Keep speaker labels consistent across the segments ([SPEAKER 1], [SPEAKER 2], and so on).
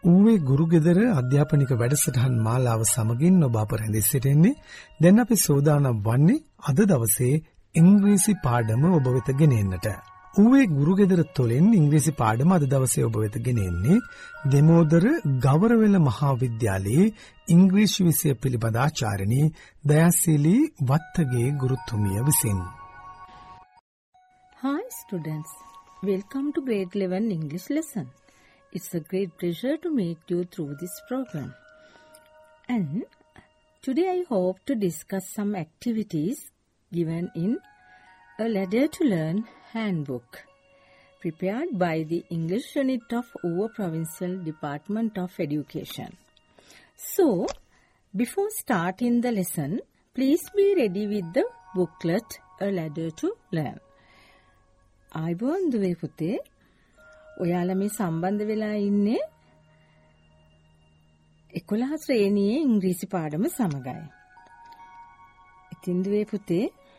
[SPEAKER 1] ඌවේ ගුරුගෙදර අධ්‍යාපනික වැඩසටහන් මාලාව සමගින් ඔබ අප රැඳී සිටින්නේ. දැන් අපි සෝදානම් වන්නේ අද දවසේ ඉංග්‍රීසි පාඩම ඔබ වෙත ගෙනෙන්නට. ඌවේ ගුරුගෙදර තුලින් ඉංග්‍රීසි පාඩම අද දවසේ ඔබ වෙත ගෙනෙන්නේ දෙමෝදර ගවරවෙල මහා විද්‍යාලයේ ඉංග්‍රීසි විෂය පිළිබඳ ආචාර්යනී දයාසිලි වත්තගේ ගුරුතුමිය විසින්.
[SPEAKER 2] Hi students, welcome to grade 11 English lesson. It's a great pleasure to meet you through this program. And today I hope to discuss some activities given in A Ladder to Learn handbook, prepared by the English unit of Uva Provincial Department of Education. So, before starting the lesson, please be ready with the booklet A Ladder to Learn. ආයිබෝන් දුවේ පුතේ, ඔයාලා මේ සම්බන්ධ වෙලා ඉන්නේ 11 ශ්‍රේණියේ ඉංග්‍රීසි පාඩම සමගයි. ඉතින් දුවේ පුතේ,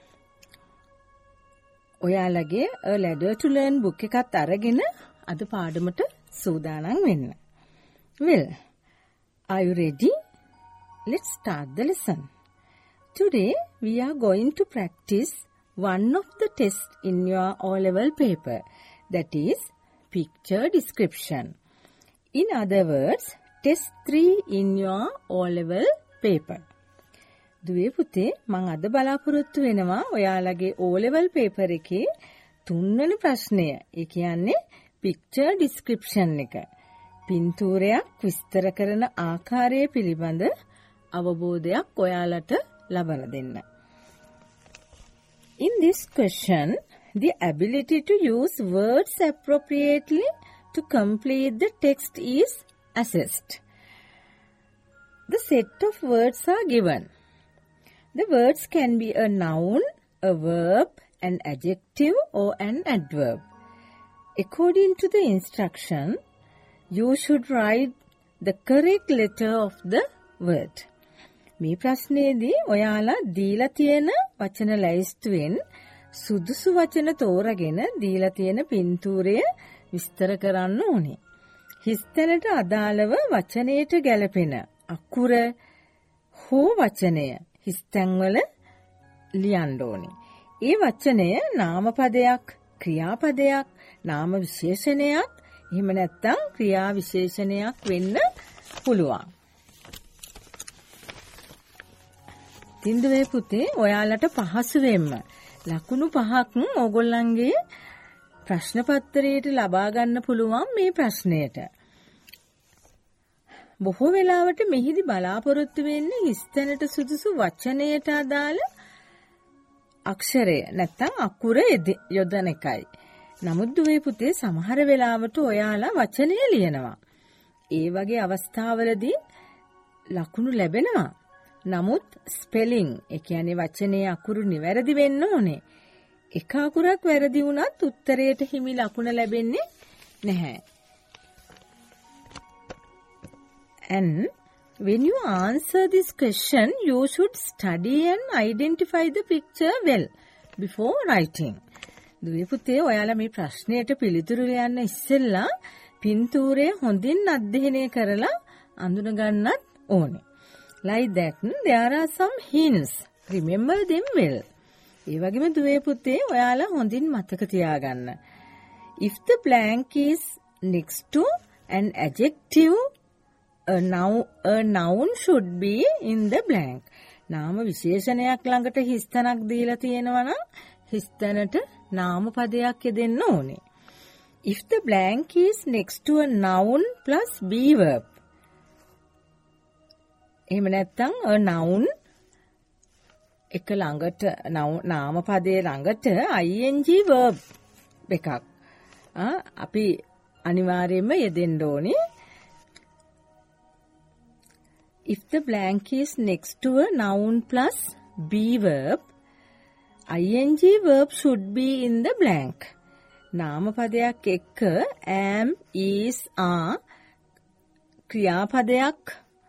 [SPEAKER 2] ඔයාලගේ A Ladder to Learn book එකත් අරගෙන අද පාඩමට සූදානම් වෙන්න. Well, are you ready? Let's start the lesson. Today we are going to practice one of the tests in your O-level paper, that is picture description. In other words, test 3 in your O-level paper. දුවේ පුතේ, මම අද බලාපොරොත්තු වෙනවා ඔයාලගේ O-level paper එකේ 3 වෙනි ප්‍රශ්නය. ඒ කියන්නේ picture description එක. පින්තූරයක් විස්තර කරන ආකාරය පිළිබඳ අවබෝධයක් ඔයාලට ලබා දෙන්න. In this question, the ability to use words appropriately to complete the text is assessed. The set of words are given. The words can be a noun, a verb, an adjective, or an adverb. According to the instruction, you should write the correct letter of the word. මේ ප්‍රශ්නේදී ඔයාලා දීලා තියෙන වචන ලයිස්තුවෙන් සුදුසු වචන තෝරගෙන දීලා තියෙන පින්තූරය විස්තර කරන්න ඕනේ. හිස්තැනට අදාළව වචනයට ගැලපෙන අකුර හෝ වචනය හිස්තැන්වල ලියන්න ඕනේ. ඒ වචනය නාමපදයක්, ක්‍රියාපදයක්, නාම විශේෂණයක්, එහෙම නැත්නම් ක්‍රියා විශේෂණයක් වෙන්න පුළුවන්. තින්දුවේ පුතේ, ඔයාලට පහසුවෙන්ම ලකුණු 5ක් ඕගොල්ලන්ගේ ප්‍රශ්න පත්‍රයට ලබා ගන්න පුළුවන් මේ ප්‍රශ්නයට. බොහෝ වෙලාවට මෙහිදී බලාපොරොත්තු වෙන්නේ හිස්තැනට සුදුසු වචනයට අදාළ අක්ෂරය නැත්නම් අකුර යොදන එකයි. නමුත් දුවේ පුතේ, සමහර වෙලාවට ඔයාලා වචනය ලියනවා. ඒ වගේ අවස්ථාවලදී ලකුණු ලැබෙනවා. නමුත් ස්පෙලිං, ඒ කියන්නේ වචනේ අකුරු නිවැරදි වෙන්න ඕනේ. එක අකුරක් වැරදි වුණත් උත්තරයට හිමි ලකුණ ලැබෙන්නේ නැහැ. And when you answer this question, you should study and identify the picture well before writing. දුවේ පුතේ, ඔයාලා මේ ප්‍රශ්නයට පිළිතුරු ලියන්න ඉස්සෙල්ලා පින්තූරය හොඳින් අධ්‍යයනය කරලා අඳුන ගන්නත් ඕනේ. Like that, there are some hints. Remember them well. ඒ වගේම දුවේ පුතේ, ඔයාලා හොඳින් මතක තියාගන්න. If the blank is next to an adjective, a noun should be in the blank. නාම විශේෂණයක් ළඟට හිස්තැනක් දීලා තියෙනවා නම් හිස්තැනට නාම පදයක් යෙදෙන්න ඕනේ. If the blank is next to a noun plus be verb, එහෙම නැත්නම් a noun එක ළඟට නාම පදයේ ළඟට ing verb එකක් අපි අනිවාර්යයෙන්ම යෙදෙන්න ඕනේ. If the blank is next to a noun plus be verb, ing verb should be in the blank. නාම පදයක් එක්ක am, is, are ක්‍රියාපදයක්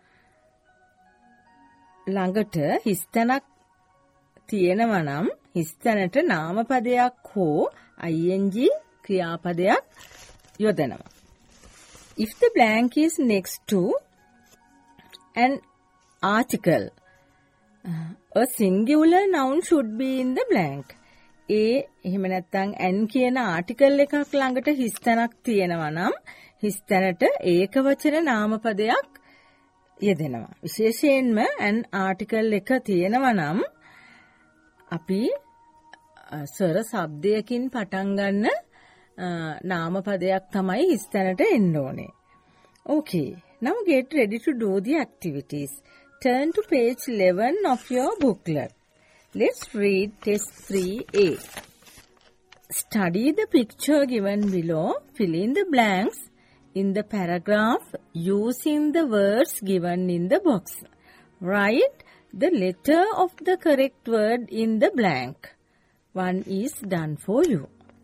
[SPEAKER 2] ළඟට හිස්තැනක් තියෙනවා නම් හිස්තැනට නාමපදයක් හෝ ing ක්‍රියාපදයක් යොදනවා. if the blank is next to an article, a singular noun should be in the blank. එහෙම නැත්නම් an කියන ආටිකල් එකක් ළඟට හිස් තැනක් තියෙනවා නම් හිස් තැනට ඒකවචන නාමපදයක් යෙදෙනවා. විශේෂයෙන්ම an ආටිකල් එක තියෙනවා නම් අපි ස්වර શબ્දයකින් පටන් ගන්න නාමපදයක් තමයි හිස් තැනට එන්න ඕනේ. Okay, now get ready to do the activities. Turn to page 11 of your booklet. Let's read test 3A. Study the picture given below. Fill in the blanks in the paragraph using the words given in the box. Write the letter of the correct word in the blank. One is done for you.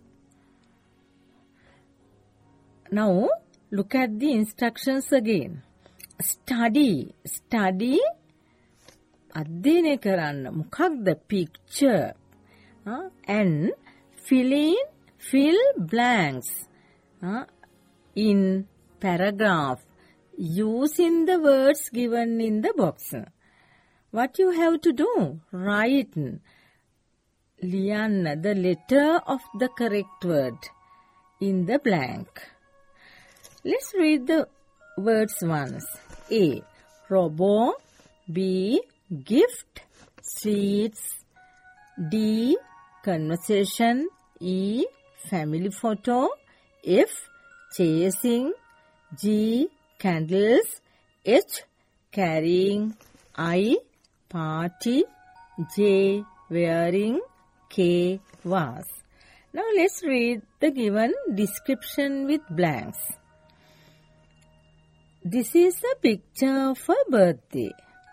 [SPEAKER 2] Now, look at the instructions again. Study. අධ්‍යයනය කරන්න. මොකක්ද picture? And fill blanks in paragraph using the words given in the box. What you have to do? Write ලියන්න the letter of the correct word in the blank. Let's read the words once. A. Robo. B. Gift. Sweets. D. Conversation. E. Family photo. F. Chasing. G. Candles. H. Carrying. I. Party. J. Wearing. K. Was. Now let's read the given description with blanks. This is a picture of a birthday.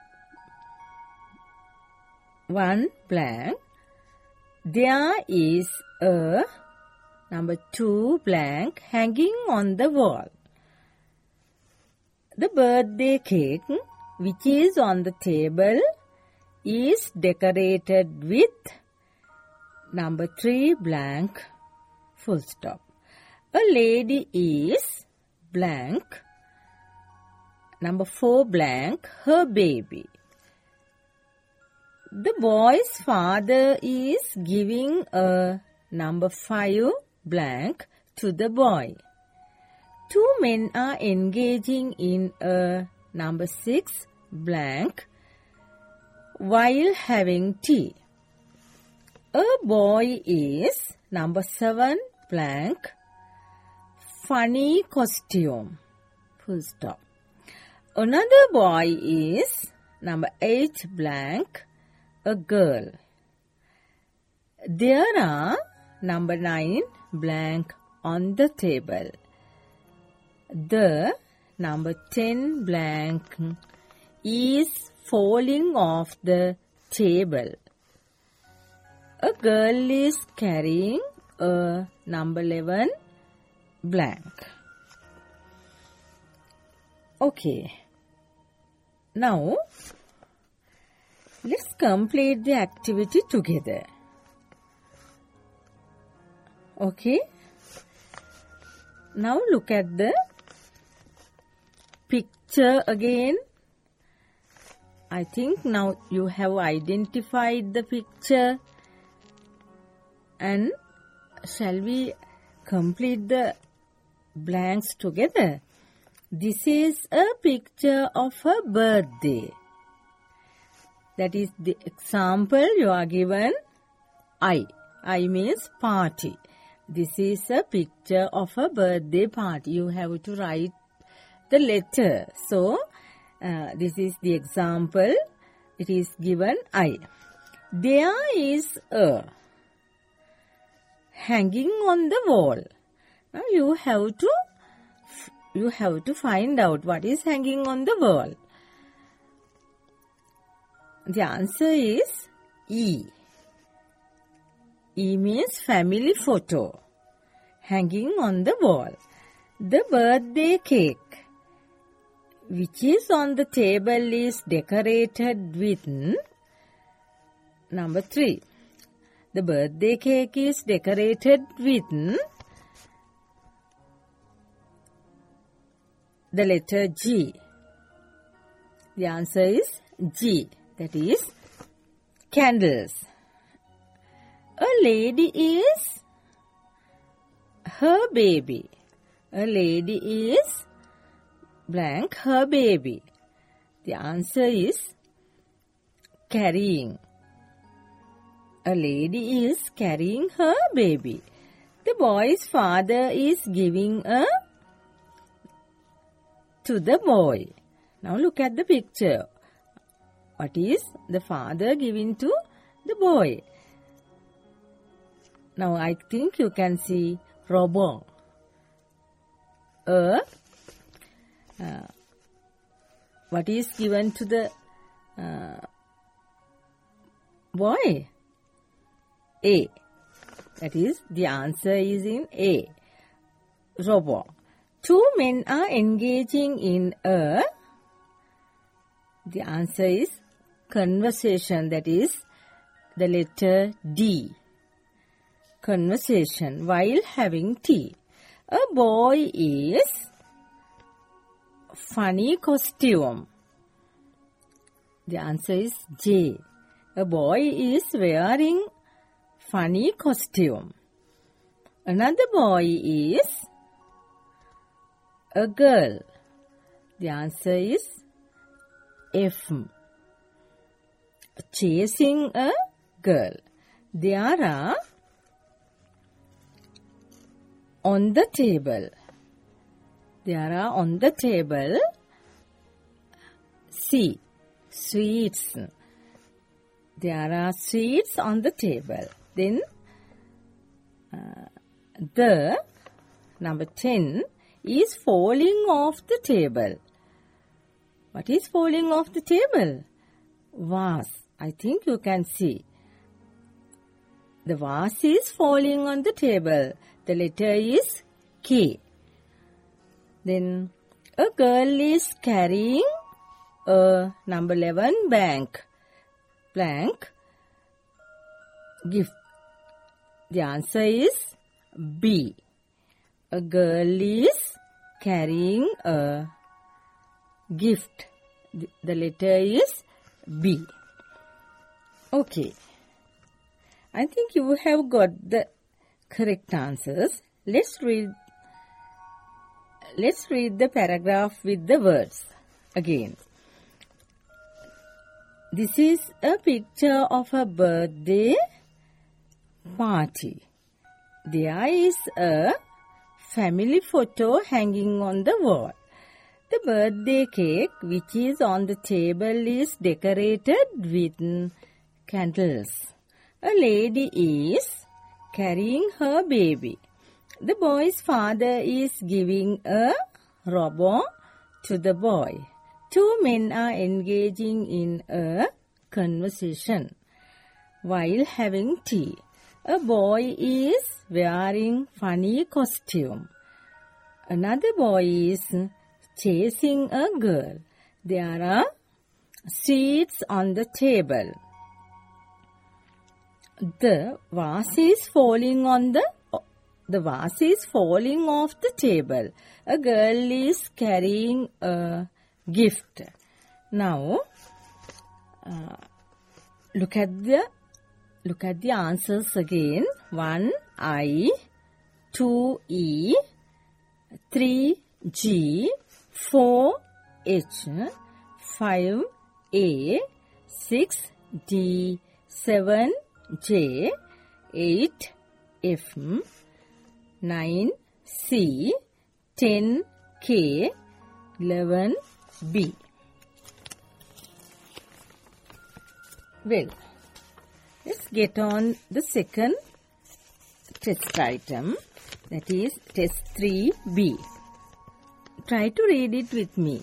[SPEAKER 2] One blank. There is a number 2 blank hanging on the wall. The birthday cake which is on the table is decorated with number 3 blank full stop. A lady is blank number 4 blank her baby. The boy's father is giving a number 5 blank to the boy. 2 men are engaging in a number 6 blank while having tea. A boy is number 7 blank funny costume. Full stop. Another boy is number 8 blank a girl. There are number 9 blank on the table. The number 10 blank is falling off the table. A girl is carrying a number 11 blank. Okay. Now, let's complete the activity together. Okay. Now look at the picture again. I think now you have identified the picture. And shall we complete the blanks together? This is a picture of a birthday. That is the example you are given. I means party. This is a picture of a birthday party. You have to write the letter. So, this is the example. It is given I. There is a hanging on the wall. Now you have to find out what is hanging on the wall. The answer is E. E means family photo hanging on the wall. The birthday cake which is on the table is decorated with number 3. The birthday cake is decorated with the letter G. The answer is G. That is candles. A lady is her baby. A lady is blank her baby. The answer is carrying. A lady is carrying her baby. The boy's father is giving a to the boy. Now look at the picture. What is the father giving to the boy? Now I think you can see robot. What is given to the boy? A. That is, the answer is in A. Robot. Two men are engaging in a... The answer is conversation. That is the letter D. Conversation while having tea. A boy is funny costume. The answer is J. A boy is wearing funny costume. Another boy is a girl. The answer is F. Chasing a girl. There are on the table. There are on the table C. Sweets. There are sweets on the table. Then the number 10 is falling off the table. What is falling off the table? Vase. I think you can see. The vase is falling on the table. The letter is K. Then a girl is carrying a number 11 blank gift. The answer is B. A girl is carrying a gift. The letter is B. Okay. I think you have got the correct answers. Let's read the paragraph with the words again. This is a picture of a birthday party. There is a family photo hanging on the wall. The birthday cake, which is on the table, is decorated with candles. A lady is carrying her baby. The boy's father is giving a robot to the boy. Two men are engaging in a conversation while having tea. A boy is wearing funny costume. Another boy is chasing a girl. There are sweets on the table. The vase is falling off the table. A girl is carrying a gift. Now, look at the answers again. 1I, 2E, 3G, 4H, 5A, 6D, 7J, 8F, 9C, 10K, 11B. Well, let's get on the second test item, that is test 3B. Try to read it with me.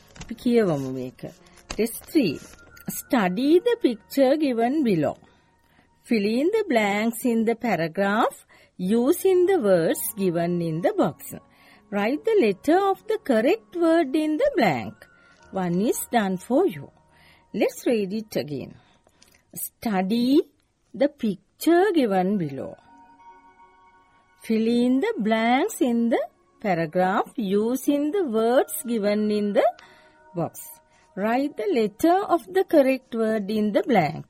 [SPEAKER 2] Test 3. Study the picture given below. Fill in the blanks in the paragraph using the words given in the box. Write the letter of the correct word in the blank. One is done for you. Let's read it again. Study the picture given below. Fill in the blanks in the paragraph using the words given in the box. Write the letter of the correct word in the blank.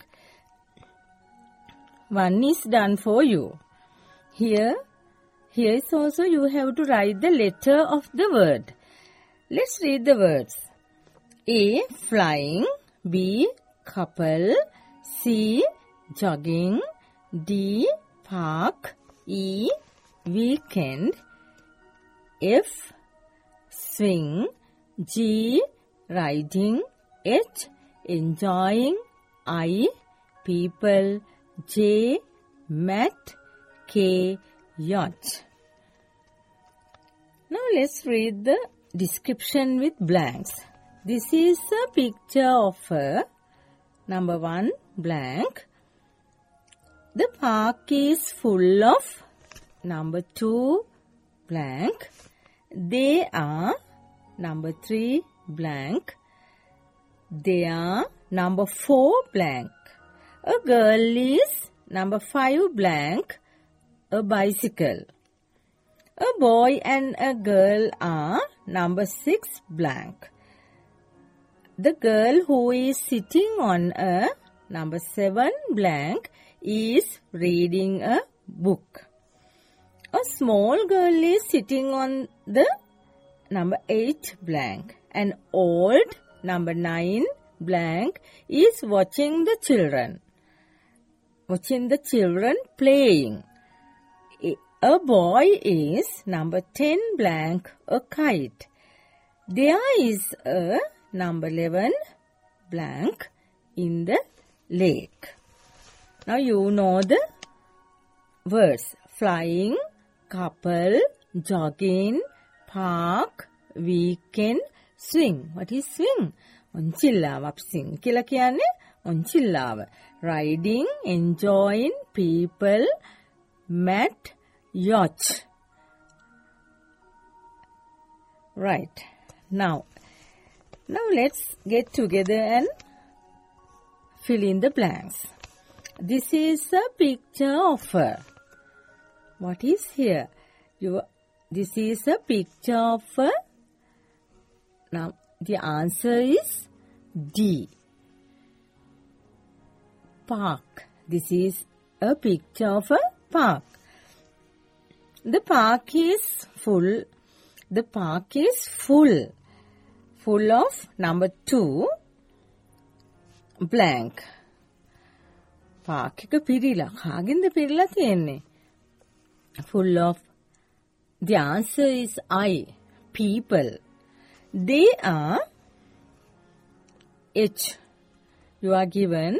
[SPEAKER 2] One is done for you. Here is also you have to write the letter of the word. Let's read the words. A. Flying. B. Couple. C. Jogging. D. Park. E. Weekend. F. Swing. G. Riding. H. Enjoying. I. People. J. Mat. K. Yacht. Now let's read the description with blanks. This is a picture of a number 1 blank. The park is full of number 2 blank. They are number 3 blank. They are number 4 blank. A girl is number 5 blank. A bicycle. A boy and a girl are number 6 blank. The girl who is sitting on a number 7 blank is reading a book. A small girl is sitting on the number 8 blank. An old number 9 blank is watching the children playing. A boy is number 10 blank, a kite. There is a number 11 blank in the lake. Now you know the words. Flying, couple, jogging, park, weekend, swing. What is swing? Onchillawa. Swing කියලා කියන්නේ onchillawa. Riding, enjoying, people, mat, yacht. Right. Now let's get together and fill in the blanks. This is a picture of a. What is here? This is a picture of a. Now the answer is D. Park. This is a picture of a park. The park is full. The park is full. Full of number 2 blank. Park එක පිරීලා. කාගෙන්ද පිරීලා තියෙන්නේ? Full of. The answer is I. People. They are H. You are given.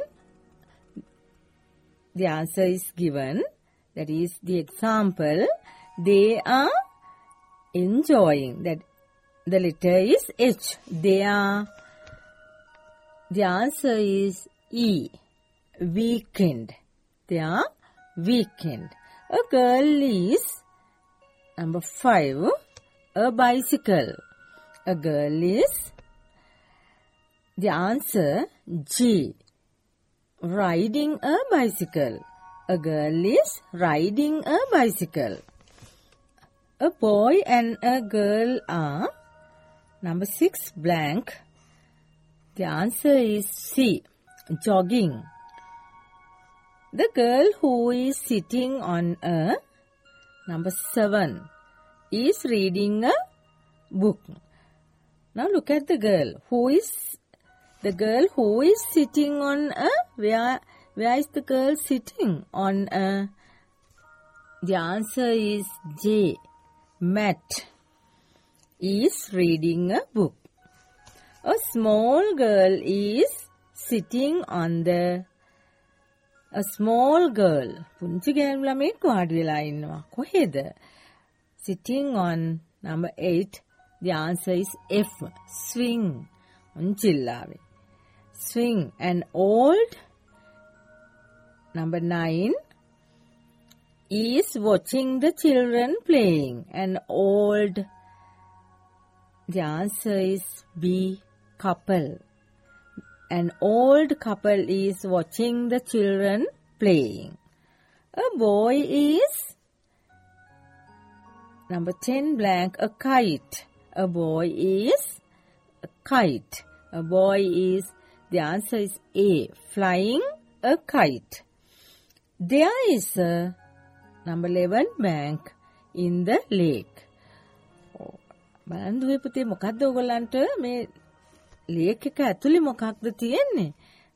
[SPEAKER 2] The answer is given. That is the example. They are enjoying. That the letter is H. They are. The answer is E. Weekend. They are weekend. A girl is number 5. A bicycle. A girl is. The answer G. Riding a bicycle. A girl is riding a bicycle. A boy and a girl are number 6 blank. The answer is C. Jogging. The girl who is sitting on a number 7 is reading a book. Now look at the girl. The girl who is sitting on a, where is the girl sitting? On a, the answer is J. Mat. Is reading a book. A small girl is sitting on the, a small girl. පුංචි ගෑනු ළමෙක් වාඩි වෙලා ඉන්නවා. කොහෙද? Sitting on number 8. The answer is F. Swing. උන්චිල්ලාවේ. Swing. An old number 9 is watching the children playing. An old. The answer is B. Couple. An old couple is watching the children playing. A boy is Number 10 blank, a kite. A boy is a kite. A boy is, the answer is A, flying a kite. There is a number 11 bank in the lake. බලන්න දුවේ පුතේ මොකද්ද ඔයගොල්ලන්ට මේ lake එක ඇතුලේ මොකක්ද තියෙන්නේ?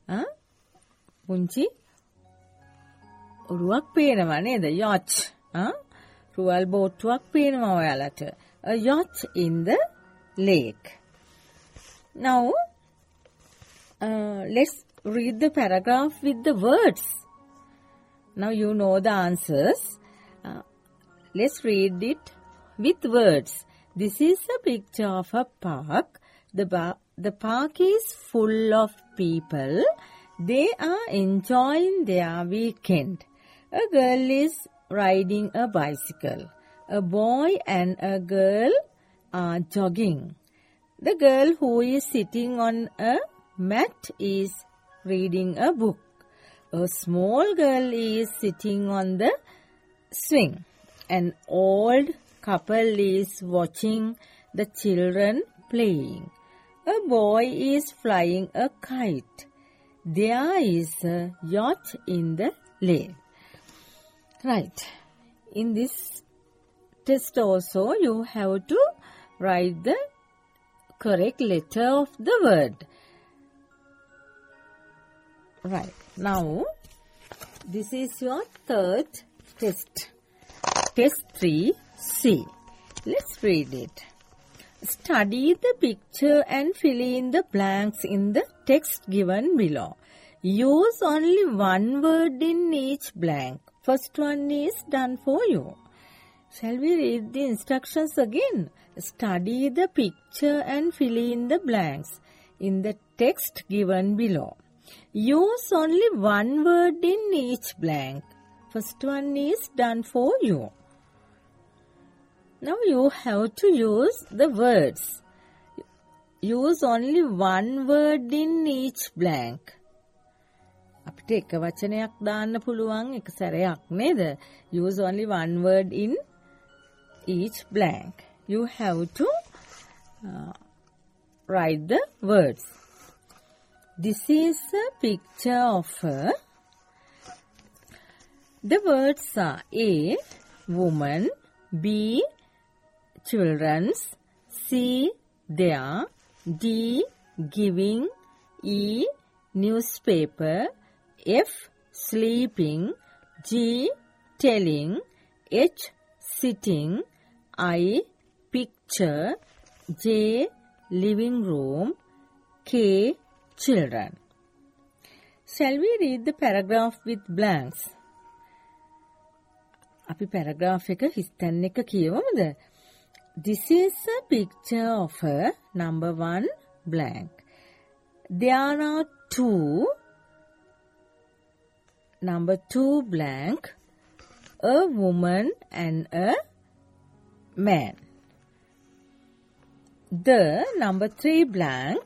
[SPEAKER 2] පුංචි ඔරුවක් පේනවා නේද? yacht. රුවල් බෝට්ටුවක් පේනවා ඔයාලට. A yacht in the lake. Now, let's read the paragraph with the words. Now you know the answers. Let's read it with words. This is a picture of a park. The park is full of people. They are enjoying their weekend. A girl is riding a bicycle. A boy and a girl are jogging. The girl who is sitting on a mat is reading a book. A small girl is sitting on the swing. An old couple is watching the children playing. A boy is flying a kite. There is a yacht in the lake. Right. In this test also, you have to write the correct letter of the word. Right. Now, this is your third test. Test 3C. Let's read it. Study the picture and fill in the blanks in the text given below. Use only one word in each blank. First one is done for you. Shall we read the instructions again? Study the picture and fill in the blanks in the text given below. Use only one word in each blank. First one is done for you. Now you have to use the words. Use only one word in each blank. අපිට එක වචනයක් දාන්න පුළුවන් එක සැරයක් නේද? Use only one word in each blank. You have to write the words. This is a picture of a. The words are A, woman, B, children's, C, there, D, giving, E, newspaper, F, sleeping, G, telling, H, sitting, I, picture, J, living room, K, children. Shall we read the paragraph with blanks? අපි paragraph එක හිස්තැන් එක කියවමුද? This is a picture of a number 1 blank. There are two number 2 blank, a woman and a man. The number 3 blank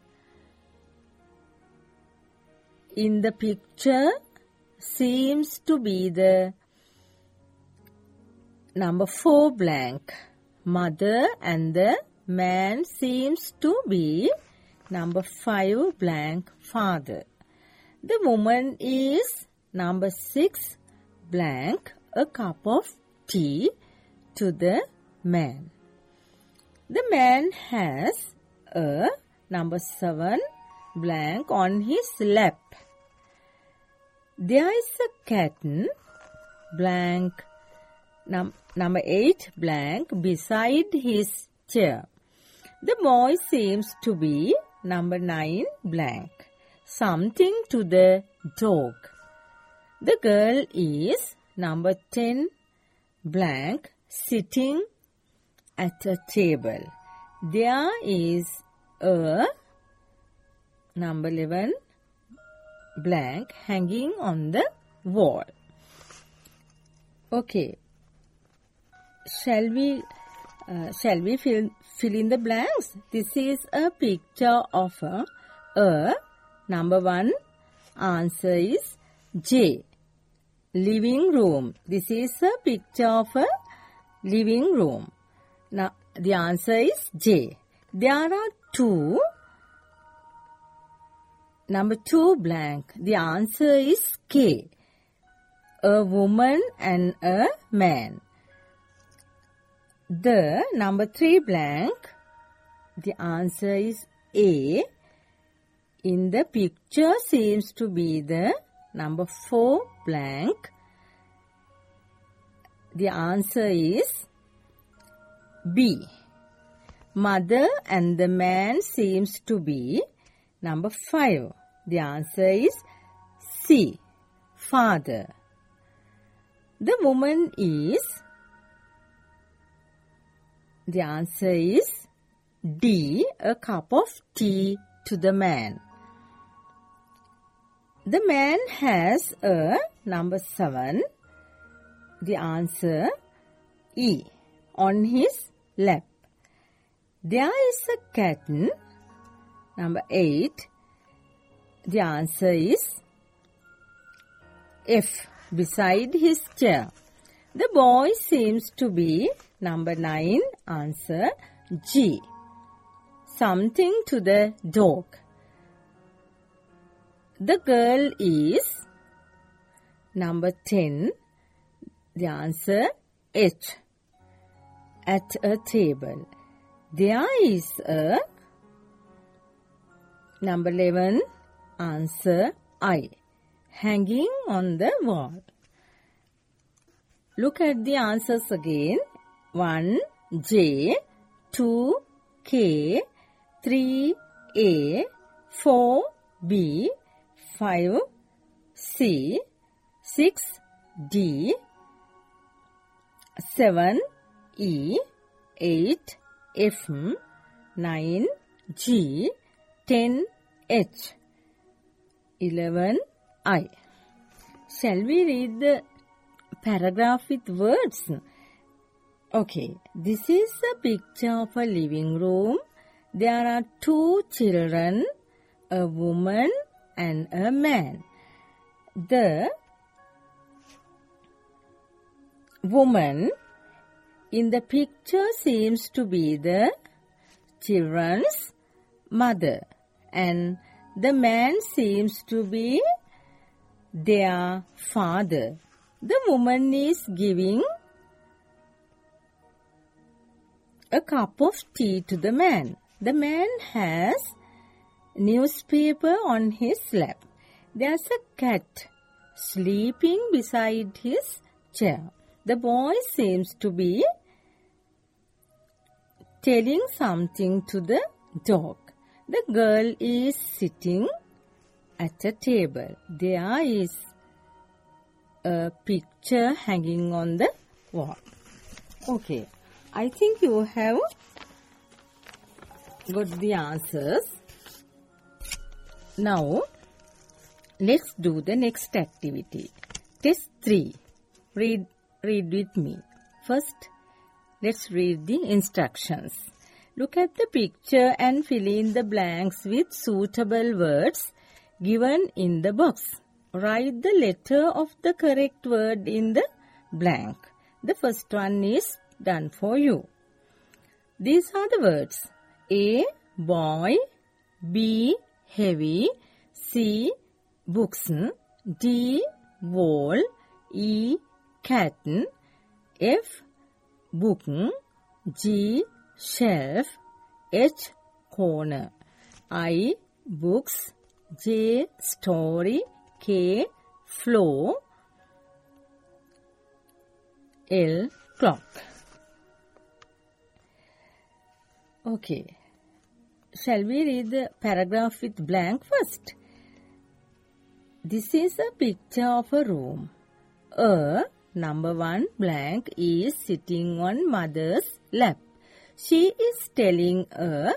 [SPEAKER 2] in the picture seems to be the number 4 blank. Mother and the man seems to be number 5 blank, father. The woman is number 6 blank, a cup of tea to the man. The man has a number 7 blank on his lap. There is a cat blank, number 8 blank beside his chair. The boy seems to be number 9 blank, something to the dog. The girl is number 10 blank, sitting at a table. There is a number 11 blank hanging on the wall. Okay. Shall we fill in the blanks? This is a picture of a number 1 answer is J, living room. This is a picture of a living room. Now, the answer is J. There are two. Number 2 blank. The answer is K. A woman and a man. The number 3 blank. The answer is A. In the picture seems to be the number 4 blank. The answer is B. Mother and the man seems to be number 5. The answer is C. Father. The woman is, the answer is D. A cup of tea to the man. The man has a number 7. The answer E. On his lap. There is a cat. Number 8. The answer is F. Beside his chair. The boy seems to be number 9. Answer G. Something to the dog. The girl is number 10. The answer H. At a table. There is a number 11. Answer I. Hanging on the wall. Look at the answers again. 1 J, 2 K, 3 A, 4 B, 5 C, 6 D, 7 E, 8 F, 9 G, 10 H, 11 I. Shall we read the paragraph with words? Okay, this is a picture of a living room. There are 2 children, a woman and a man. The woman in the picture seems to be the children's mother, and the man seems to be their father. The woman is giving a cup of tea to the man. The man has newspaper on his lap. There's a cat sleeping beside his chair. The boy seems to be telling something to the dog. The girl is sitting at a table. There is a picture hanging on the wall. Okay, I think you have got the answers. Now, let's do the next activity. Test 3. Read with me. First, let's read the instructions. Look at the picture and fill in the blanks with suitable words given in the box. Write the letter of the correct word in the blank. The first one is done for you. These are the words. A. Boy. B. Heavy. C. Books. D. Wall. E. Cat. F. Book. G. Shelf. H. Corner. I. Books. J. Story. K. Floor. L. Clock. Okay. Shall we read the paragraph with blank first? This is a picture of a room. A number 1 blank is sitting on mother's lap. She is telling a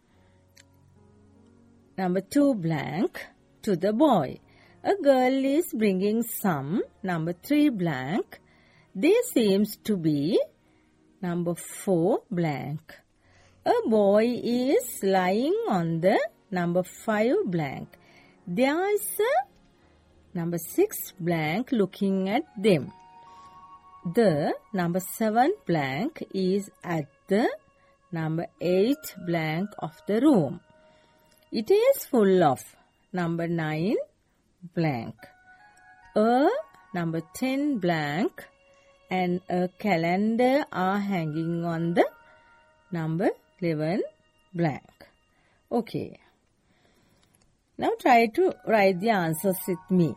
[SPEAKER 2] number 2 blank to the boy. A girl is bringing some number 3 blank. There seems to be number 4 blank. A boy is lying on the number 5 blank. There is a number 6 blank looking at them. The number 7 blank is at the number 8 blank of the room. It is full of number 9 blank. A number 10 blank and a calendar are hanging on the number 11 blank. Okay. Now try to write the answers with me.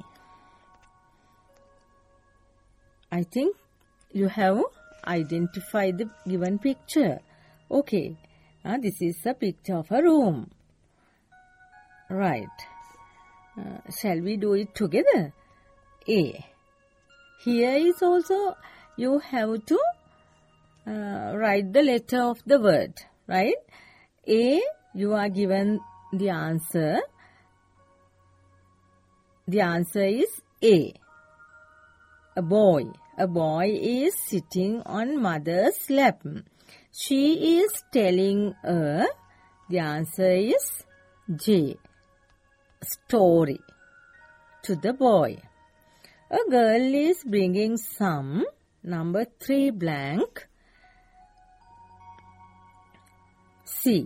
[SPEAKER 2] I think you have identified the given picture. Okay. This is a picture of a room. Right. Shall we do it together? A. Here is also you have to write the letter of the word. Right? A, you are given the answer. The answer is A. A boy. A boy is sitting on mother's lap. She is telling a. The answer is J. Story to the boy. A girl is bringing some number 3 blank. C.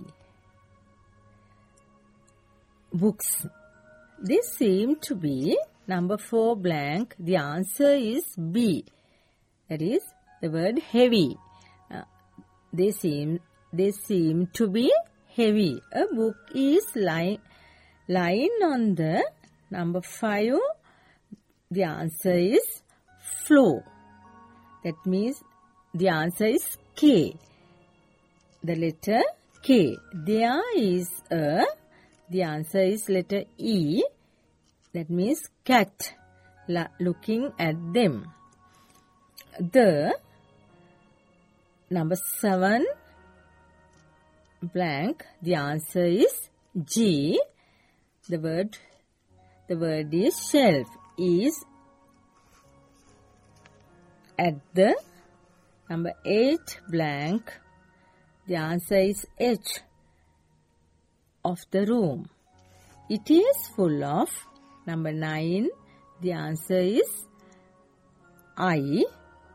[SPEAKER 2] Books. This seem to be number 4 blank. The answer is B. That is the word heavy. They seem to be heavy. A book is lying on the number 5. The answer is floor. That means the answer is K. The letter K. There is a. The answer is letter E. That means cat. Looking at them. The number 7 blank. The answer is G. The word is shelf. Is at the number 8 blank. The answer is H. Of the room. It is full of number 9. The answer is I.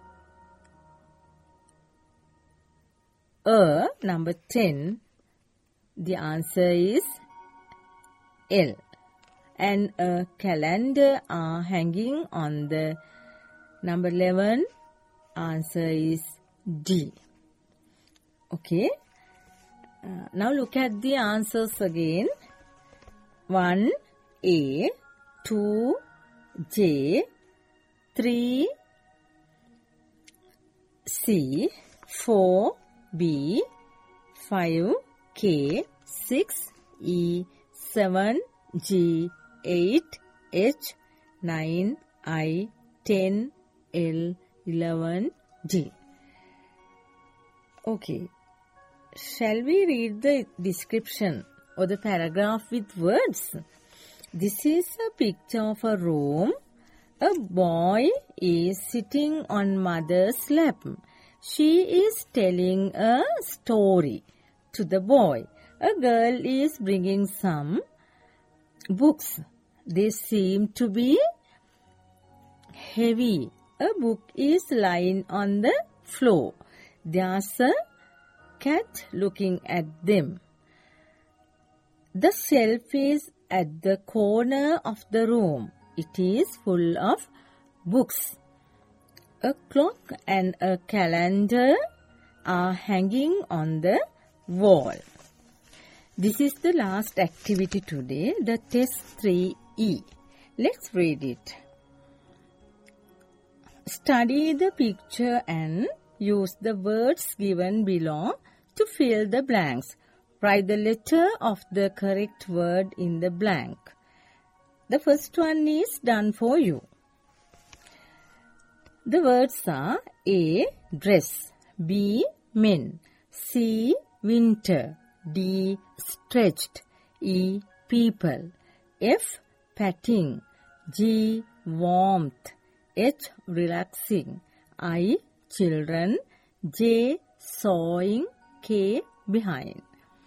[SPEAKER 2] Number 10. The answer is L. And a calendar are hanging on the number 11. Answer is D. Okay. Now look at the answers again. 1 A, 2 J, 3 C, 4 B, 5 K, 6 E, 7 G, 8 H, 9 I, 10 L, 11 D. Okay. Shall we read the description or the paragraph with words? This is a picture of a room. A boy is sitting on mother's lap. She is telling a story to the boy. A girl is bringing some books. They seem to be heavy. A book is lying on the floor. There's a cat looking at them. The shelf is at the corner of the room. It is full of books. A clock and a calendar are hanging on the wall. This is the last activity today, the test 3E. Let's read it. Study the picture and use the words given below to fill the blanks. Write the letter of the correct word in the blank. The first one is done for you. The words are A. Dress, B. Men, C. Winter, D. Stretched, E. People, F. Patting, G. Warmth, H. Relaxing, I. Children, J. Sawing, K. Behind.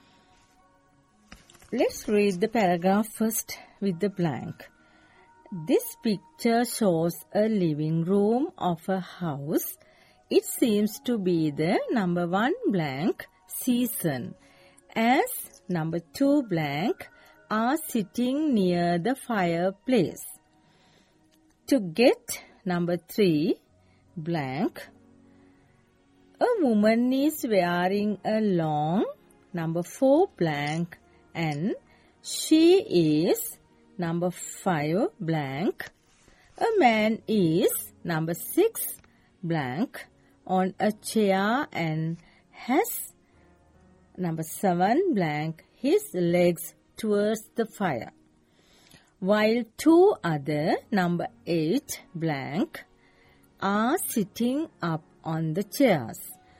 [SPEAKER 2] Let's read the paragraph first with the blank. This picture shows a living room of a house. It seems to be the number 1 blank season, as number 2 blank are sitting near the fireplace. To get number 3 blank, a woman is wearing a long number 4 blank and she is number 5 blank. A man is number 6 blank on a chair and has number 7 blank his legs towards the fire, while 2 other number 8 blank are sitting up on the chairs.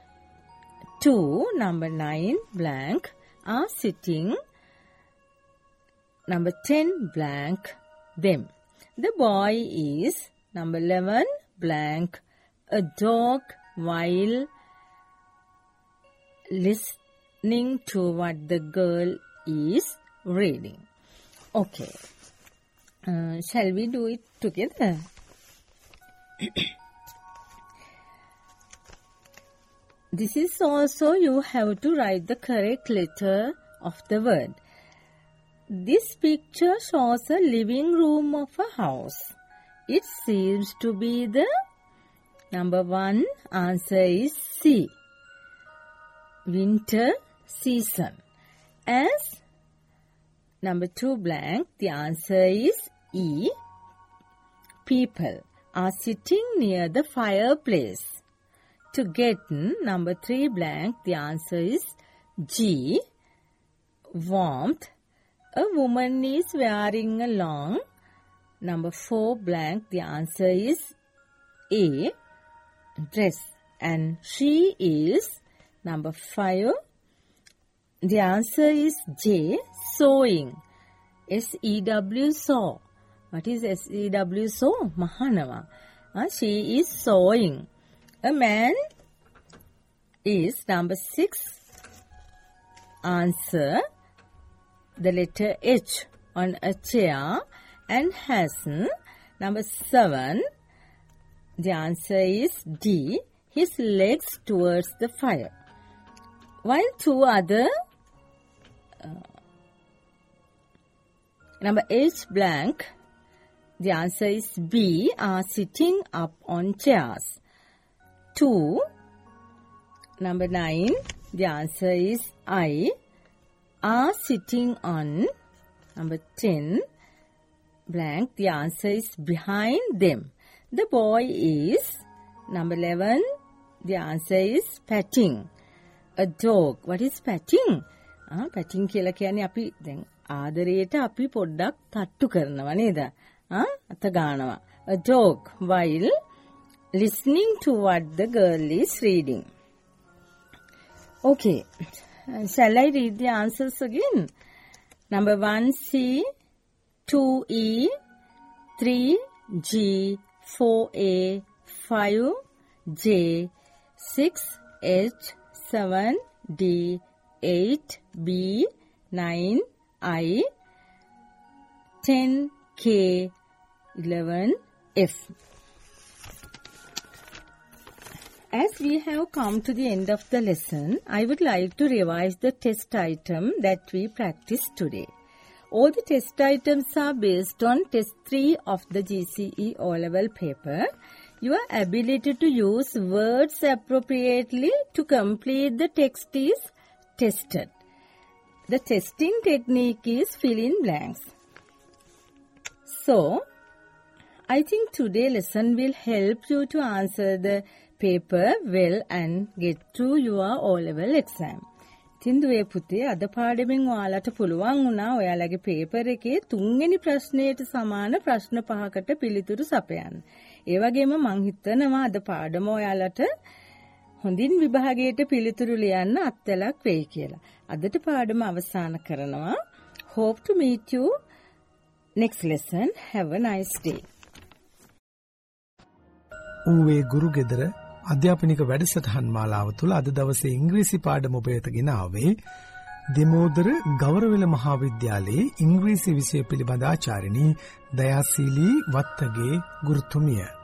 [SPEAKER 2] 2 number 9 blank are sitting number 10 blank them. The boy is number 11 blank a dog while listening to what the girl is reading. Okay. Shall we do it together? This is also you have to write the correct letter of the word. This picture shows a living room of a house. It seems to be the number 1 answer is C. Winter season. As number 2 blank, the answer is E. People are sitting near the fireplace. To get number 3 blank, the answer is G. Warmth. A woman is wearing a long number 4 blank, the answer is A. Dress. And she is number 5. The answer is J. Sewing. S-E-W, sew. What is S-E-W, sew? Mahanava. She is sewing. A man is number 6. Answer the letter H on a chair and has number 7. The answer is D. His legs towards the fire. While 2 other number H blank, the answer is B, are sitting up on chairs. 2, number 9, the answer is I, are sitting on. Number 10, blank, the answer is behind them. The boy is, number 11, the answer is patting. A dog. What is patting? Patting කියලා කියන්නේ අපි දැන් ආදරයට අපි පොඩ්ඩක් තට්ටු කරනවා නේද? අත ගන්නවා. A dog while listening to what the girl is reading. Okay. Shall I read the answers again? Number 1 C, 2 E, 3 G, 4 A, 5 J, 6 H, 7 D, 8 B, 9 I, 10 K, 11 F. As we have come to the end of the lesson, I would like to revise the test item that we practiced today. All the test items are based on test 3 of the GCE O-level paper. Your ability to use words appropriately to complete the text is tested. The testing technique is fill in blanks. So, I think today's lesson will help you to answer the paper well and get through your O-level exam. තින්දුවේ පුතේ අද පාඩමෙන් ඔයාලට පුළුවන් වුණා ඔයාලගේ paper එකේ 3 වෙනි ප්‍රශ්නයට සමාන ප්‍රශ්න 5කට පිළිතුරු සපයන්න. ඒ වගේම මං හිතනවා අද පාඩම ඔයාලට හොඳින් විභාගයට පිළිතුරු ලියන්න අත්දැකක් වෙයි කියලා. අදට පාඩම අවසන් කරනවා. Hope to meet you next lesson. Have a nice day.
[SPEAKER 1] ඌවේ ගුරු ගෙදර අධ්‍යාපනික වැඩසටහන් මාලාව තුළ අද දවසේ ඉංග්‍රීසි පාඩම ඔබට ගෙන ආවේ දෙමෝදර ගෞරවල මහාවිද්‍යාලයේ ඉංග්‍රීසි විෂය පිළිබඳ ආචාර්යනී දයාශීලී වත්තගේ ගුරුතුමිය.